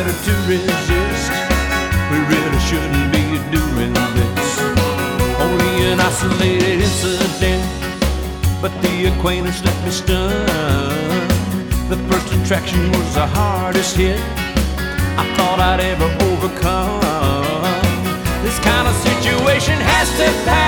harder to resist. We really shouldn't be doing this. Only an isolated incident, but the acquaintance left me stunned. The first attraction was the hardest hit I thought I'd ever overcome. This kind of situation has to pass.